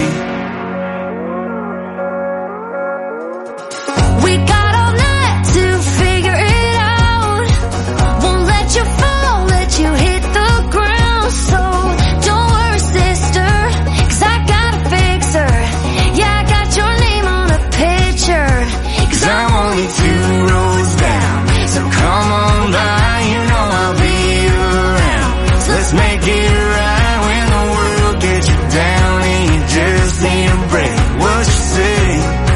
We got all night to figure it out. Won't let you fall, let you hit the ground. So don't worry, sister, 'cause I got a fixer. Yeah, I got your name on a picture. 'Cause I'm only 2 rows down, so come on by, you know I'll be around. Let's make it right when the world gets you down and you just need a break. What you say?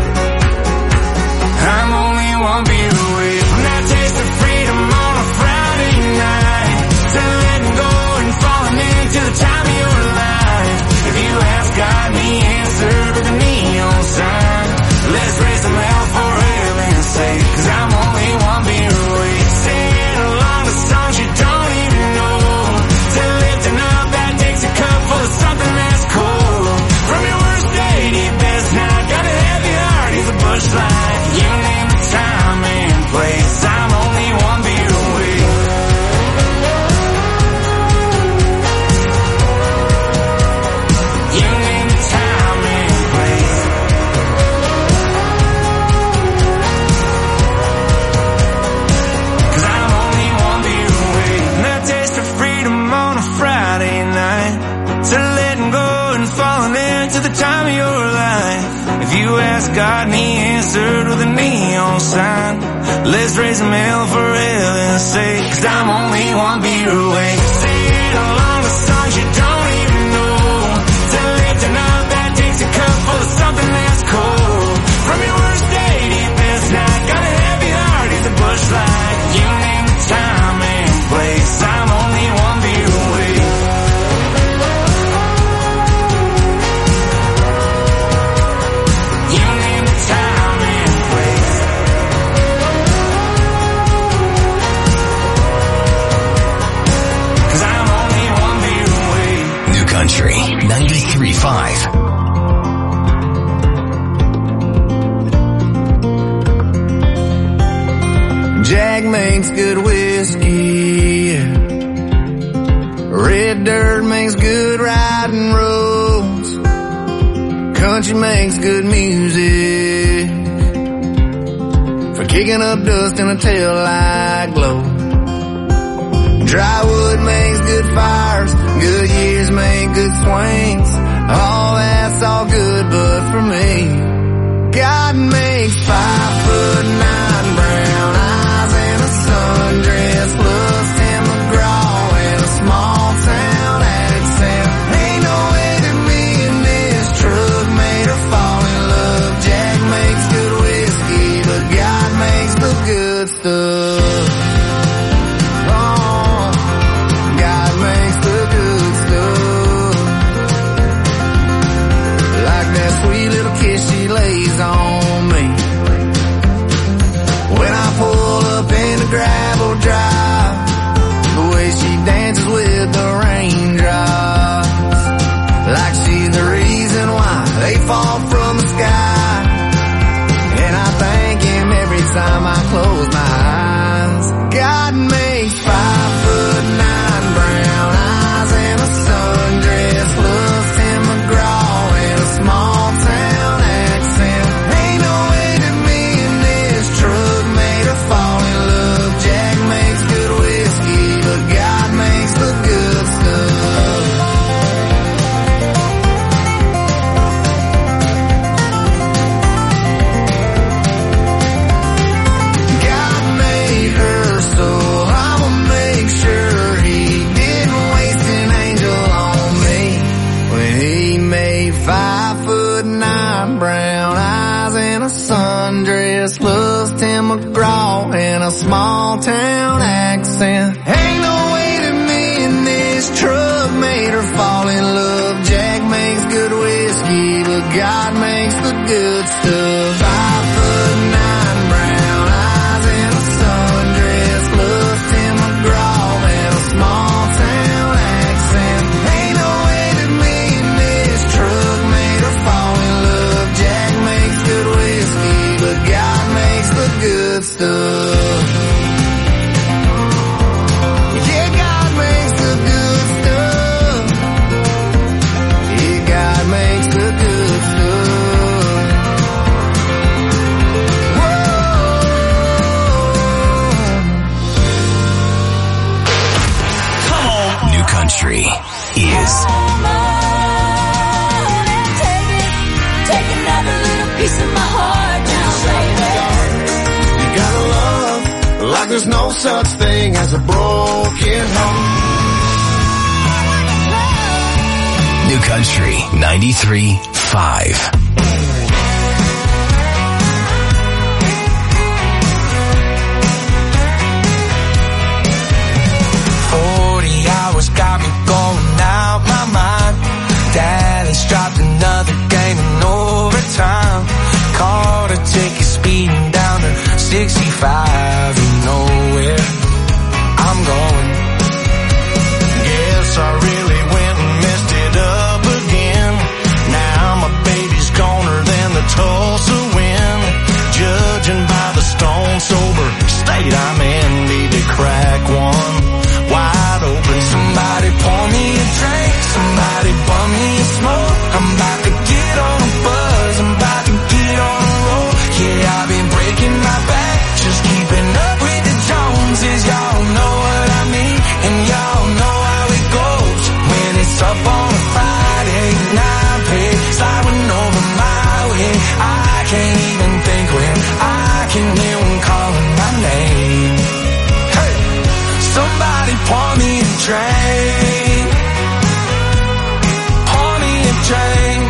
I'm only one beer away from that taste of freedom on a Friday night, to letting go and falling into the time of your life. If you ask God the answer to the neon sign, let's raise some hell for heaven's sake. 'Cause I'm only one beer away, singing along the songs you don't even know, to lifting up that Dixie cup full of something that's cold. From your worst day to your best night, got a heavy heart, he's a bush light. You name the time and place, I'm only one beer away. You name the time and place. 'Cause I'm only one beer away from that taste of freedom on a Friday night, to letting go and falling into the time of your life. If you ask God and the answer to the neon sign, let's raise some hell for heaven's sake. 'Cause I'm only one beer away, singing along the songs you don't even know, to lifting up that Dixie cup full of something that's cold. From your worst day to your best night, got a heavy heart, he's a bush light. You name the time and place, I'm only one beer away. You name the time and place. makes good whiskey. Red dirt makes good riding roads. Country makes good music for kicking up dust in a taillight glow. Dry wood makes good fires. Good years make good swings. All that's all good, but for me, God makes 5'9" brown eyes and a sundress, plus Tim McGraw and a small town accent. Ain't no way that me and this truck made her fall in love. Jack makes good whiskey, but God makes the good stuff. Oh, God makes the good stuff. Like that sweet little kiss she lays on me when I pull up in the gravel drive, the way she dances with the raindrops, like she's the reason why they fall from the sky. And I thank him every time I close my eyes. God makes 5'9" brown eyes and a sundress, loves Tim McGraw and a small town accent. Ain't no way that me and this truck made her fall in love. Jack makes good whiskey, but God makes the good stuff. God made her, so I'ma make sure he didn't waste an angel on me when he made 5'9" brown eyes and a sundress, loves Tim McGraw and a small town accent. Ain't no way that me and this truck made her fall in love. Jack makes good whiskey, but God makes the good stuff. 5'9" brown eyes and a sundress, loves Tim McGraw and a small town accent. Ain't no way that me and this truck made her fall in love. Jack makes good whiskey, but God makes the good stuff. Yeah, God makes the good stuff. Yeah, God makes the good stuff. Whoa. New Country is Take another little piece of my heart now, baby. You gotta love like there's no such thing as a broken heart. New Country 93.5. 40 hours got me going out my mind. Dallas dropped another game in overtime. Caught a ticket speeding down to 65. You know where I'm going. Guess I really went and messed it up again. Now my baby's goner than the Tulsa wind. Judging by the stone sober state I'm in, need to crack one wide open. Somebody pour me a drink, somebody bum me a smoke. I'm about to get on a buzz, I'm about to get on a roll. Yeah, I've been breaking my back, just keeping up with the Joneses. Y'all know what I mean, and y'all know how it goes. When it's up on a Friday, 9 pay, sliding over my way. I can't even think when I can hear them calling my name. Hey, somebody pour me a drink. Pour me a drink.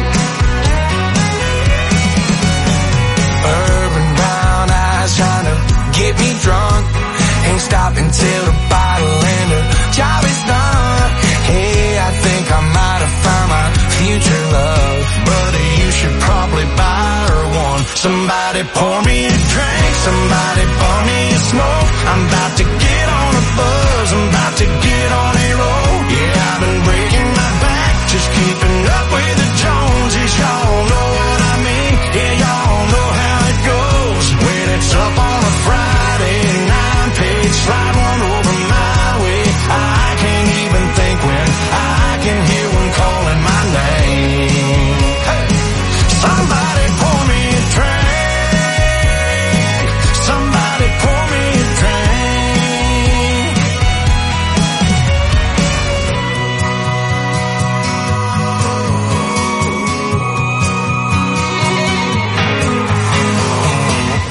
Urban brown eyes trying to get me drunk. Ain't stopping till the bottle and the job is done. Hey, I think I might have found my future love, but you should probably buy her one. Somebody pour me a drink, somebody pour me a smoke. I'm about to get on a buzz, I'm about to get on a roll. Yeah, I've been breaking my back, just keeping up with the Joneses. Y'all know what I mean, yeah, y'all know how it goes. When it's up on a Friday, 9 page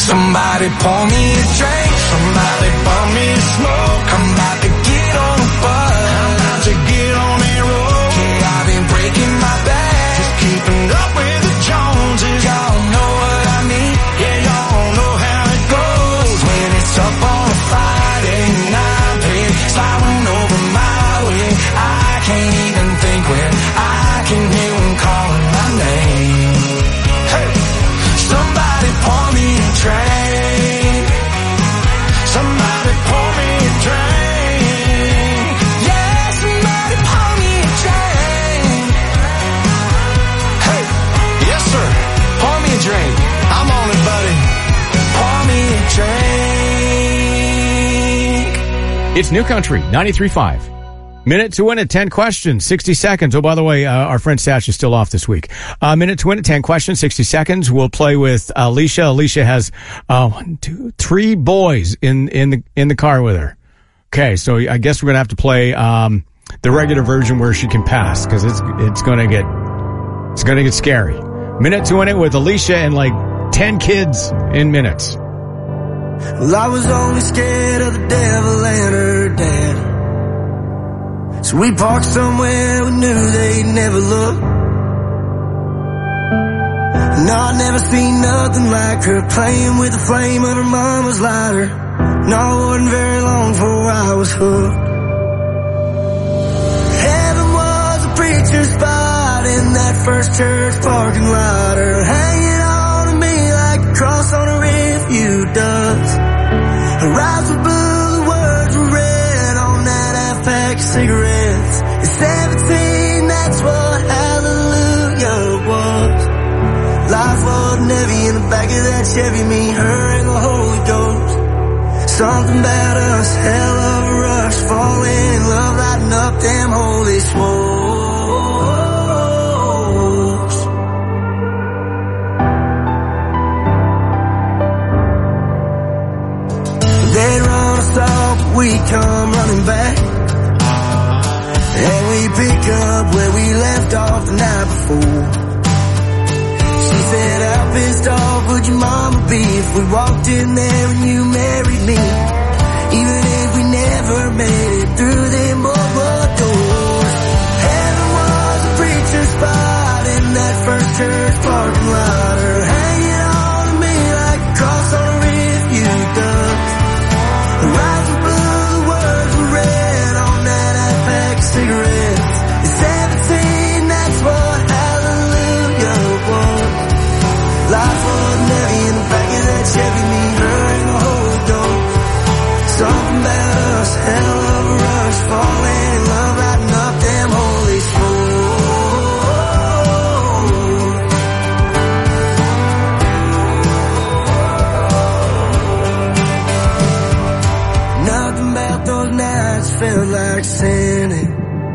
Somebody pour me a drink, somebody bum me a smoke. I'm about to get on a bus, I'm about to get on a road. Yeah, I've been breaking my back, just keeping up with the Joneses. Y'all know what I mean, yeah, y'all know how it goes. When it's up on a Friday night, babe, sliding over my way. I can't even think when I can hear them calling my name. Hey, somebody pour me a drink. Somebody pour me a drink. Yeah, somebody pour me a drink. Hey, yes sir, pour me a drink. I'm on it, buddy. Pour me a drink. It's New Country 93.5. Minute to win at 10 questions, 60 seconds. Oh, by the way, our friend Stash is still off this week. Minute to win at 10 questions, 60 seconds. We'll play with Alicia. Alicia has 1, 2, 3 boys in the car with her. Okay, so I guess we're gonna have to play the regular version where she can pass, because it's gonna get scary. Minute to win it with Alicia and like 10 kids in minutes. Well, I was only scared of the devil and her dad. So we parked somewhere we knew they'd never look. No, I'd never seen nothing like her, playing with the flame of her mama's lighter. No, it wasn't very long before I was hooked. Heaven was a preacher's spot in that first church parking lot, her hanging on to me like a cross on a rearview does. Her eyes were blue, the words were red on that half-pack of cigarettes. At 17, that's what hallelujah was. Life wasn't heavy in the back of that Chevy, me, her, and the Holy Ghost. Something about us, hell of a rush, falling in love, lighting up them holy smokes. They'd run us off, we come running back, and we pick up where we left off the night before. She said, how pissed off would your mama be if we walked in there and you married me? Even if we never made it through them boardwalk doors. Heaven was a preacher's spot in that first church parking lot, her hanging on to me like a cross on a rearview does. Her eyes were blue, the words were red on that half-pack of cigarettes. At 17, that's what hallelujah was. Life wasn't heavy in the back of that Chevy, me, her, and the Holy Ghost. Something about us, hell of a rush, falling in love, lighting up them holy smokes. Nothing about those nights felt like sinning.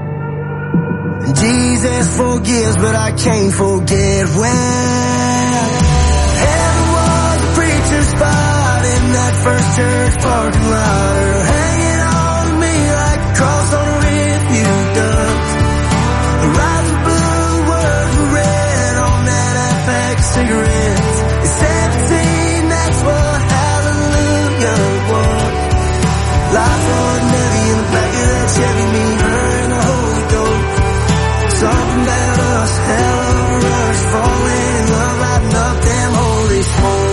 Jesus forgives, but I can't forget when heaven was a preacher's spot in that first church parking lot, her hanging on to me like a cross on a rearview does. Her eyes were blue, the words were red on that half-pack of cigarettes. At 17, that's what hallelujah was. Life wasn't heavy in the back of that Chevy, me, her, and the Holy Ghost. Something about us, hell of a rush, falling in love, lighting up them holy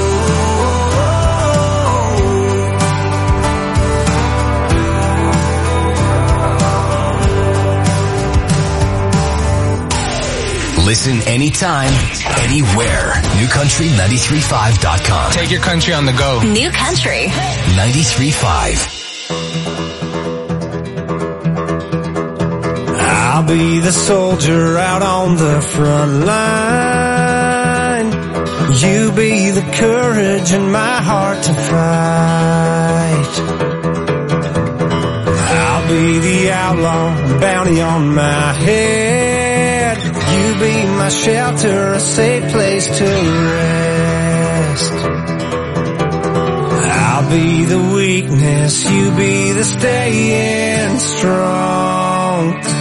smokes. Listen anytime, anywhere. NewCountry935.com. Take your country on the go. New Country 93.5. I'll be the soldier out on the front line. You be the courage in my heart to fight. I'll be the outlaw, bounty on my head. You be my shelter, a safe place to rest. I'll be the weakness, you be the staying strong.